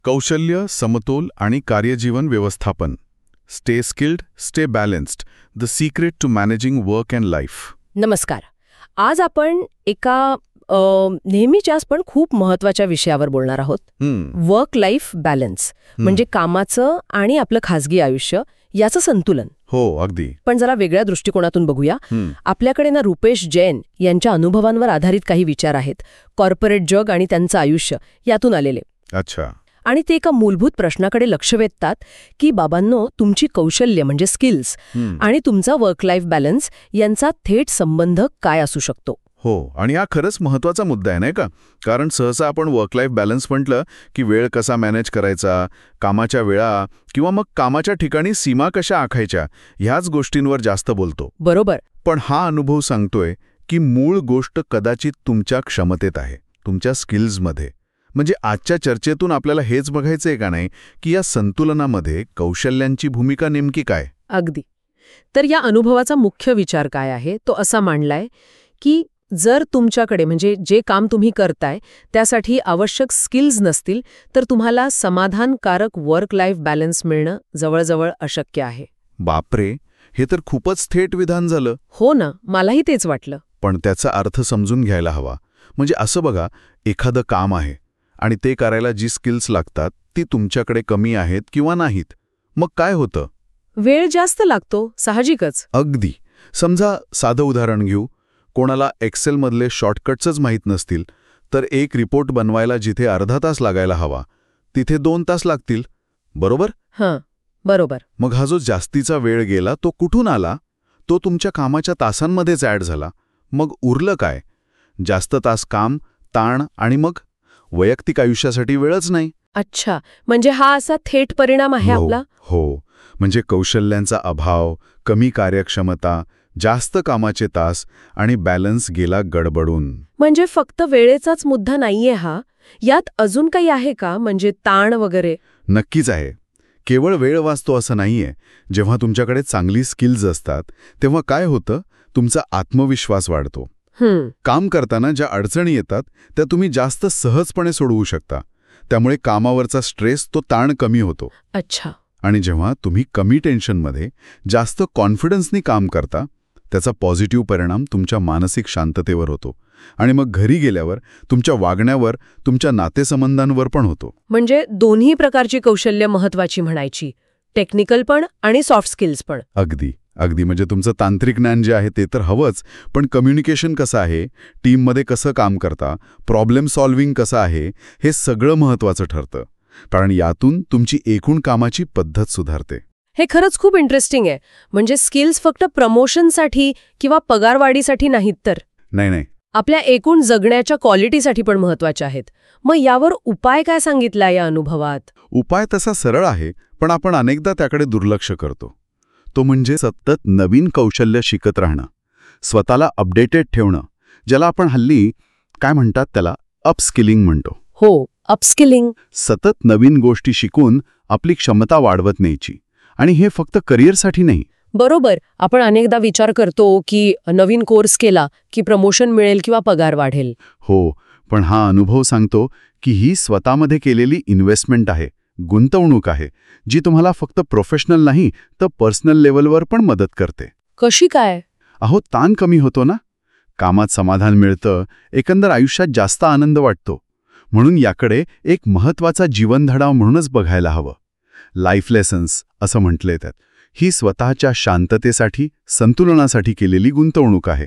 कौशल्य, समतोल आणि कार्यजीवन व्यवस्थापन. Stay skilled, stay balanced. The secret to managing work and life. नमस्कार. आज आपण एका नेहमीच्याच पण खूप महत्वाच्या विषयावर बोलणार आहोत. वर्क लाईफ बॅलन्स म्हणजे कामाचं आणि आपलं खासगी आयुष्य याचं संतुलन. हो, अगदी. पण जरा वेगळ्या दृष्टिकोनातून बघूया. आपल्याकडे ना रुपेश जैन यांच्या अनुभवांवर आधारित काही विचार आहेत. कॉर्पोरेट जग आणि त्यांचं आयुष्य यातून आलेले. अच्छा. आणि ते एका मूलभूत प्रश्नाकडे लक्ष वेधतात की बाबांनो, तुमची कौशल्य म्हणजे स्किल्स आणि तुमचा वर्क लाईफ बॅलन्स यांचा थेट संबंध काय असू शकतो. हो, आणि हा खरंच महत्वाचा मुद्दा आहे नाही का? कारण सहसा आपण वर्क लाईफ बॅलन्स म्हटलं की वेळ कसा मॅनेज करायचा, कामाच्या वेळा किंवा मग कामाच्या ठिकाणी सीमा कशा आखायच्या ह्याच गोष्टींवर जास्त बोलतो. बरोबर. पण हा अनुभव सांगतोय की मूळ गोष्ट कदाचित तुमच्या क्षमतेत आहे, तुमच्या स्किल्समध्ये. म्हणजे आजच्या चर्चेतून आपल्याला हेच बघायचंय का नाही की या संतुलनामध्ये कौशल्यांची भूमिका नेमकी काय? अगदी. तर या अनुभवाचा मुख्य विचार काय आहे तो असा मांडलाय की जर तुमच्याकडे म्हणजे जे काम तुम्ही करताय त्यासाठी आवश्यक स्किल्स नसतील तर तुम्हाला समाधानकारक वर्क लाईफ बॅलन्स मिळणं जवळजवळ अशक्य आहे. बापरे, हे तर खूपच थेट विधान झालं. हो ना, मलाही तेच वाटलं. पण त्याचा अर्थ समजून घ्यायला हवा. म्हणजे असं बघा, एखादं काम आहे आणि ते करायला जी स्किल्स लागतात ती तुमच्याकडे कमी आहेत किंवा नाहीत, मग काय होतं? वेळ जास्त लागतो, साहजिकच. अगदी. समजा साधं उदाहरण घेऊ. कोणाला एक्सेलमधले शॉर्टकट्सच माहीत नसतील तर एक रिपोर्ट बनवायला जिथे अर्धा तास लागायला हवा तिथे 2 तास लागतील. बरोबर? हां, बरोबर. मग हा जो जास्तीचा वेळ गेला तो कुठून आला? तो तुमच्या कामाच्या तासांमध्येच ॲड झाला. मग उरलं काय? जास्त तास काम, ताण आणि मग वैयक्तिक आयुष्यासाठी वेळच नाही. अच्छा, म्हणजे हा असा थेट परिणाम आहे आपला? हो. म्हणजे कौशल्यांचा अभाव, कमी कार्यक्षमता, जास्त कामाचे तास आणि बॅलन्स गेला गडबडून. म्हणजे फक्त वेळेचाच मुद्दा नाहीये हा, यात अजून काही आहे का? म्हणजे ताण वगैरे? नक्कीच आहे. केवळ वेळ वाचतो असं नाहीये. जेव्हा तुमच्याकडे चांगली स्किल्स असतात तेव्हा काय होतं? तुमचा आत्मविश्वास वाढतो. काम करताना ज्या अडचणी येतात त्या तुम्ही जास्त सहजपणे सोडवू शकता. त्यामुळे कामावरचा स्ट्रेस, तो ताण कमी होतो. अच्छा. आणि जेव्हा तुम्ही कमी टेन्शनमध्ये जास्त कॉन्फिडन्सनी काम करता त्याचा पॉझिटिव्ह परिणाम तुमच्या मानसिक शांततेवर होतो आणि मग घरी गेल्यावर तुमच्या वागण्यावर, तुमच्या नातेसंबंधांवर पण होतो. म्हणजे दोन्ही प्रकारची कौशल्य महत्वाची म्हणायची, टेक्निकल पण आणि सॉफ्ट स्किल्स पण. अगदी अगदी. म्हणजे तुमचं तांत्रिक ज्ञान जे आहे ते तर हवंच, पण कम्युनिकेशन कसं आहे, टीममध्ये कसं काम करता, प्रॉब्लेम सॉल्व्हिंग कसं आहे, हे सगळं महत्वाचं ठरतं. कारण यातून तुमची एकूण कामाची पद्धत सुधारते. हे खरंच खूप इंटरेस्टिंग आहे. म्हणजे स्किल्स फक्त प्रमोशनसाठी किंवा पगारवाढीसाठी नाहीत तर नाही, आपल्या एकूण जगण्याच्या क्वालिटीसाठी पण महत्वाच्या आहेत. मग यावर उपाय काय सांगितला या अनुभवात? उपाय तसा सरळ आहे, पण आपण अनेकदा त्याकडे दुर्लक्ष करतो. तो म्हणजे सतत नवीन कौशल्य शिकत राहणं, स्वतःला अपडेटेड ठेवणं, ज्याला आपण हल्ली काय म्हणतात त्याला अपस्किलिंग म्हणतो. हो, अपस्किलिंग. सतत नवीन गोष्टी शिकून आपली क्षमता वाढवत न्यायची. आणि हे फक्त करिअरसाठी नाही. बरोबर. आपण अनेकदा विचार करतो की नवीन कोर्स केला की प्रमोशन मिळेल किंवा पगार वाढेल. हो, पण हा अनुभव सांगतो की ही स्वतःमध्ये केलेली इन्व्हेस्टमेंट आहे, गुंतवणूक आहे, जी तुम्हाला फक्त प्रोफेशनल नाही तर पर्सनल लेवलवर पण मदत करते. कशी काय? ताण कमी होतो ना, कामात समाधान मिळतं, एकंदर आयुष्यात जास्त आनंद वाटतो. म्हणून याकडे एक महत्वाचा जीवनधडा म्हणूनच बघायला हवं. लाईफ लेसन्स असं म्हटलंय त्यात. ही स्वतःच्या शांततेसाठी, संतुलनासाठी केलेली गुंतवणूक आहे.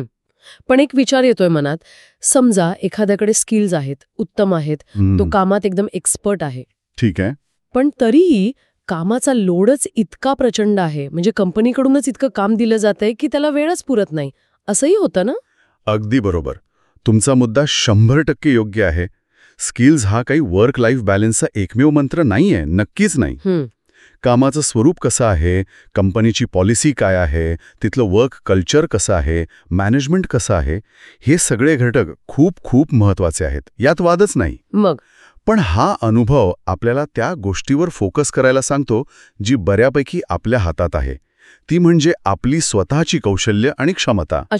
पण एक विचार येतोय मनात. समजा एखाद्याकडे स्किल्स आहेत, उत्तम आहेत, तो कामात एकदम एक्सपर्ट आहे. ठीक आहे. पण तरीही कामाचा लोडच इतका प्रचंड आहे, म्हणजे कंपनीकडूनच इतकं काम दिलं जातंय की त्याला वेळच पुरत नाही. असंही होतं ना? अगदी बरोबर. तुमचा मुद्दा 100% योग्य आहे. स्किल्स हा काही वर्क लाईफ बॅलन्सचा एकमेव मंत्र नाहीये, नक्कीच नाही. कामाचं स्वरूप कसं आहे, कंपनीची पॉलिसी काय आहे, तिथलं वर्क कल्चर कसं आहे, मॅनेजमेंट कसं आहे, हे सगळे घटक खूप खूप महत्वाचे आहेत, यात वादच नाही. मग पण हा अनुभव आपल्याला त्या गोष्टीवर फोकस करायला सांगतो जी बऱ्यापैकी आपल्या हातात आहे. ती म्हणजे आपली स्वतःची कौशल्य आणि क्षमता. अच्छा.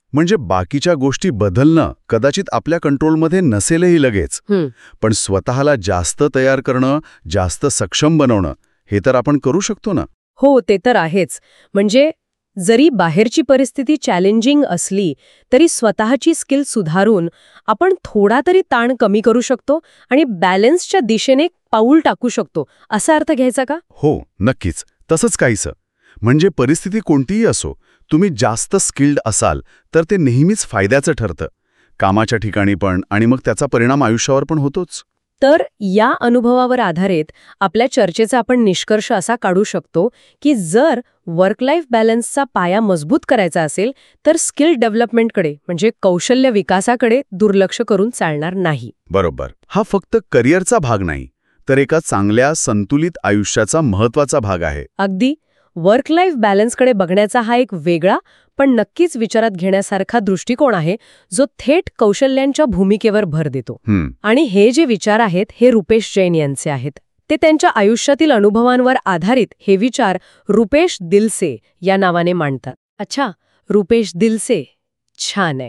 म्हणजे बाकीच्या गोष्टी बदलणं कदाचित आपल्या कंट्रोलमध्ये नसेलही लगेच, पण स्वतःला जास्त तयार करणं, जास्त सक्षम बनवणं, हे तर आपण करू शकतो ना. हो, ते तर आहेच. म्हणजे जरी बाहेरची परिस्थिती चॅलेंजिंग असली तरी स्वतःची स्किल सुधारून आपण थोडा तरी ताण कमी करू शकतो आणि बॅलन्सच्या दिशेने पाऊल टाकू शकतो, असा अर्थ घ्यायचा का? हो, नक्कीच. तसंच काहीसं. म्हणजे परिस्थिती कोणतीही असो, तुम्ही जास्त स्किल्ड असाल तर ते नेहमीच फायद्याचं ठरतं. कामाच्या ठिकाणी पण, आणि मग त्याचा परिणाम आयुष्यावर पण होतोच. तर या अनुभवावर आधारित आपल्या चर्चेचा आपण निष्कर्ष असा काढू शकतो की जर वर्क लाईफ बॅलन्सचा पाया मजबूत करायचा असेल तर स्किल डेव्हलपमेंटकडे म्हणजे कौशल्य विकासाकडे दुर्लक्ष करून चालणार नाही. बरोबर. हा फक्त करिअरचा भाग नाही, तर एका चांगल्या संतुलित आयुष्याचा महत्वाचा भाग आहे. अगदी. वर्क लाईफ बॅलन्सकडे बघण्याचा हा एक वेगळा पण नक्कीच विचारात घेण्यासारखा दृष्टिकोन आहे जो थेट कौशल्यांच्या भूमिकेवर भर देतो. आणि हे जे विचार आहेत हे रुपेश जैन यांचे आहेत. ते त्यांच्या आयुष्यातील अनुभवांवर आधारित हे विचार रुपेश दिलसे या नावाने मांडतात. अच्छा, रुपेश दिलसे. छान आहे.